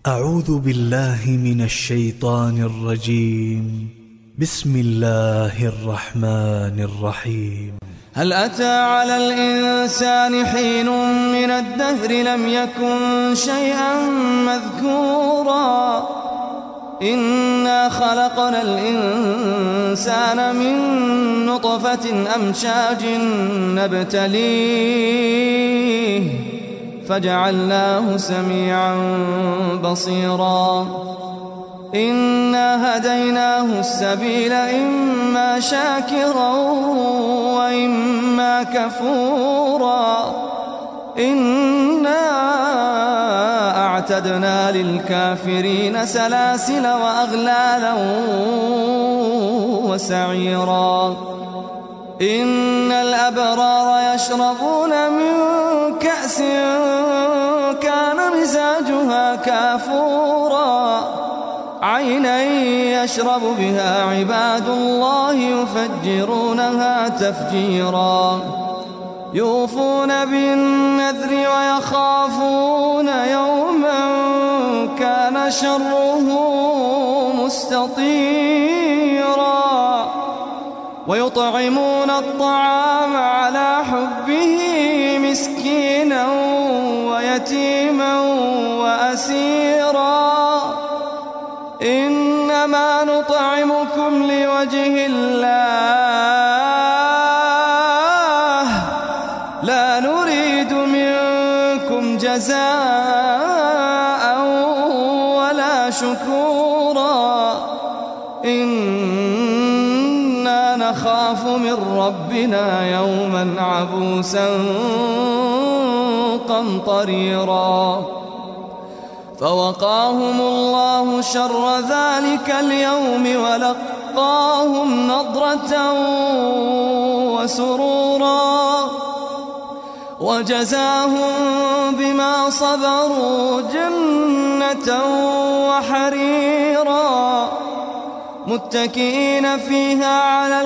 أعوذ بالله من الشيطان الرجيم. بسم الله الرحمن الرحيم. هل أتى على الإنسان حين من الدهر لم يكن شيئا مذكورا إنا خلقنا الإنسان من نطفة أمشاج نبتليه فجعلناه سميعا بصيرا إنا هديناه السبيل إما شاكرا وإما كفورا إنا أعتدنا للكافرين سلاسل وأغلالا وسعيرا إن الأبرار يشربون من كأس كان مزاجها كافورا عينا يشرب بها عباد الله يفجرونها تفجيرا يوفون بالنذر ويخافون يوما كان شره مستطيرا ويطعمون الطعام على حبه مسكينا ويتيما وأسيرا إنما نطعمكم لوجه الله لا نريد منكم جزاء ولا شكورا إنا نخاف من ربنا يوما عبوسا قمطريرا فوقاهم الله شر ذلك اليوم ولقاهم نضرة وسرورا وجزاهم بما صبروا جنة وحريرا متكئين فيها على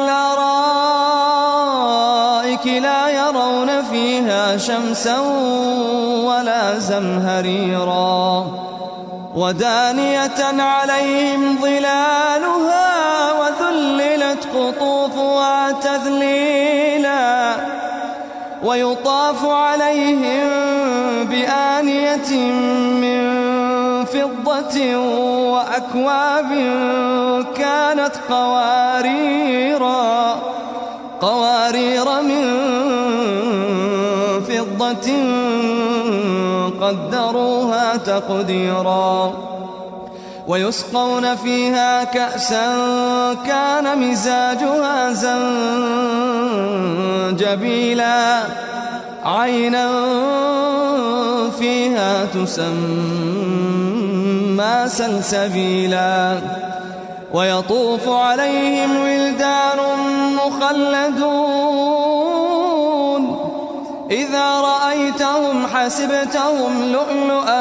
الأرائك لا يرون فيها شمسا ولا زمهريرا ودانية عليهم ظلالها وذللت قطوفها تذليلا ويطاف عليهم بآنية من فضة وأكواب كانت قوارير من فضة قدروها تقديرا ويسقون فيها كأسا كان مزاجها زنجبيلا عينا فيها تسمى سلسبيلا ويطوف عليهم ولدان مخلدون إذا رأيتهم حسبتهم لؤلؤا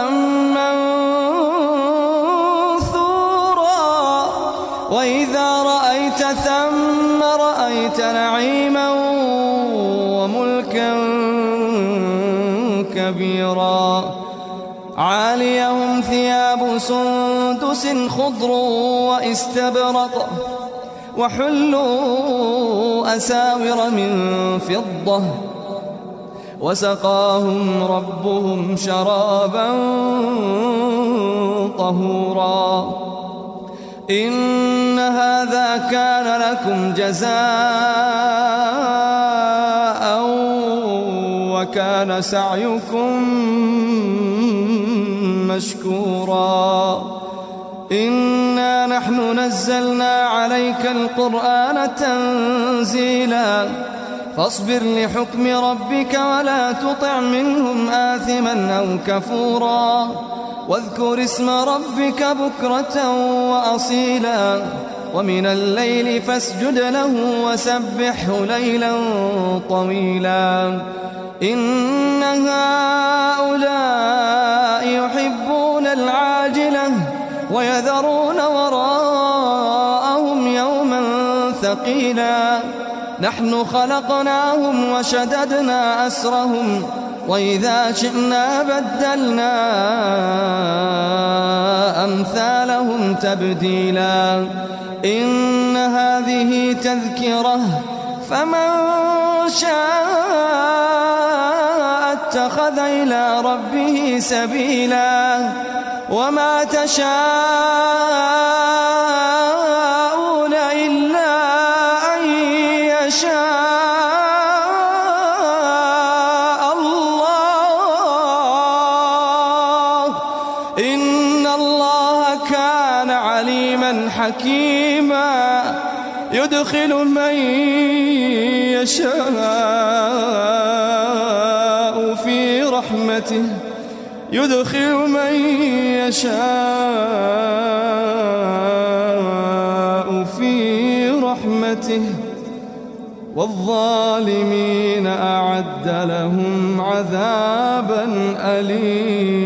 منثورا وإذا رأيت ثم رأيت نعيما وملكا كبيرا عاليهم ثياب سندس خضر واستبرق وحلوا أساور من فضة وسقاهم ربهم شرابا طهورا إن هذا كان لكم جزاء وكان سعيكم مشكورا إنا نحن نزلنا عليك القرآن تنزيلا فاصبر لحكم ربك ولا تطع منهم آثما أو كفورا واذكر اسم ربك بكرة وأصيلا ومن الليل فاسجد له وسبحه ليلا طويلا إن هؤلاء يحبون العاجلة ويذرون وراءهم يوما ثقيلا نحن خلقناهم وشددنا أسرهم وإذا شئنا بدلنا وأمثالهم تبديلا إن هذه تذكرة فمن شاء اتخذ إلى ربه سبيلا وما تشاءون إلا أن يشاء الله إن الله كان عليما حكيما يدخل من يشاء في رحمته والظالمين أعد لهم عذابا أليما.